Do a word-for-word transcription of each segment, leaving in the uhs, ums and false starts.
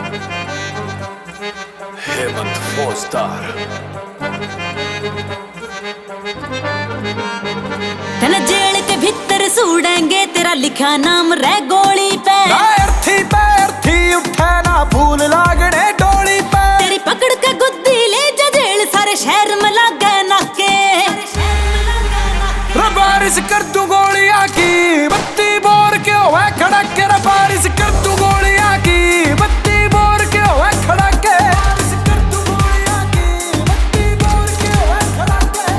हेमंत फौजदार। तन जेल के भीतर सूड़ेंगे तेरा लिखा नाम रह गोली पे। अर्थी पे अर्थी उठे ना फूल लागने डोली पे। तेरी पकड़ के गुद्दी ले जा जेल सारे शहर में लागे नाके। रे बारिश कर तू गोलियां की बत्ती बोर के होए खड़ा के। रे बारिश कर तू गोलियां की बत्ती बोर के होए खड़ा के। बारिश कर तू गोलियां की बत्ती बोर के होए खड़ा के।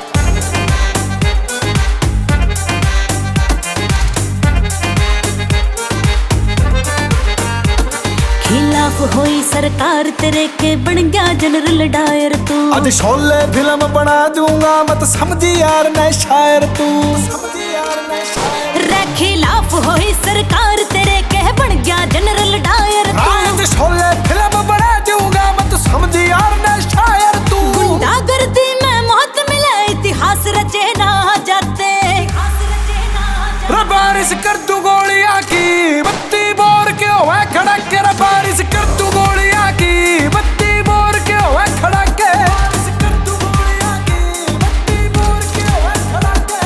खिलाफ होई सरकार तेरे के बन गया जनरल डायर तू। आज शोले फिल्म बना दूंगा मत समझी यार मैं शायर तू। समझी यार मैं शायर। रे खिलाफ होई सरकार तेरे के बन गया जनरल डायर तू। आज शोले फिल्म बना दूंगा मत समझी यार मैं शायर तू। गुंडागर्दी में मौत मिले इतिहास रचे ना जाते। रे बारिश कर तू गोलियां की बत्ती बोर के होए खड़ा के। रे बारिश कर तू गोलियां की बत्ती बोर के होए खड़ा के। बारिश कर तू गोलियां की बत्ती बोर के होए खड़ा के।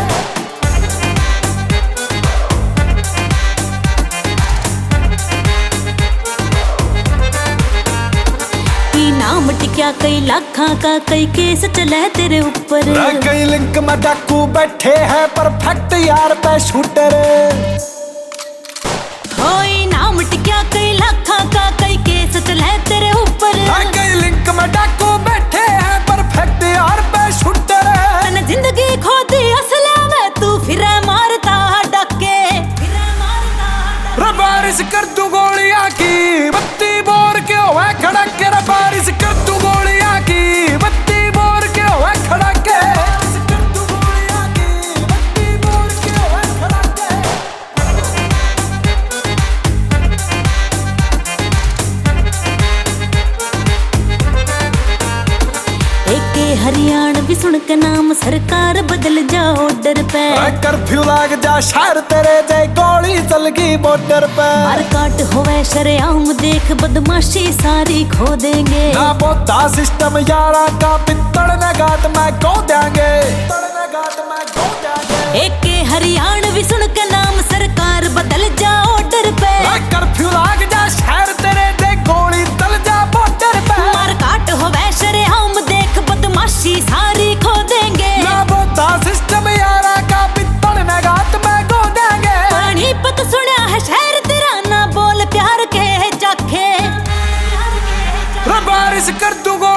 इनाम टिक्या कई लाखा का कई केस चले तेरे ऊपर। कई लिंक में डाकू बैठे हैं परफेक्ट यार पे शूटर। हो इनाम टिक्या कई लाखा का कई केस चले तेरे ऊपर। कई लिंक में डाकू बैठे हैं परफेक्ट यार पे शूटर। मैंने जिंदगी खो दी असला में तू फिर मारता डाके। रे बारिश कर तू गोलियां की बत्ती बोर के होए खड़ा के। रे बारिश कर तू गोलियां की बत्ती बोर के होए खड़ा के। बारिश कर तू गोलियां की बत्ती बोर के होए खड़ा के। एके हरियाणवी सुन के नाम सरकार बदल जा ऑर्डर पे। कर्फ्यू लाग जा शहर तेरे जय गोली चल गई बॉर्डर पे। मारकाट होवे शरेआम देख बदमाशी सारी खो देंगे। ना बोता सिस्टम यारा का पित्तड़ नगात में खो देंगे। पित्तड़ नगात में खो देंगे। एके हरियाणवी सुन के नाम सरकार बदल जा ऑर्डर पे। कर्फ्यू लाग जा शहर तेरे जय गोली चल जा बॉर्डर पे। मारकाट होवे शरेआम देख बदमाशी सारी खो देंगे। ना बोता सिस्टम यारा का पित्तड़ नगात में खो देंगे। पानीपत सुना है शहर तेरा ना बोल प्यार के जाखे। रे बारिश कर तू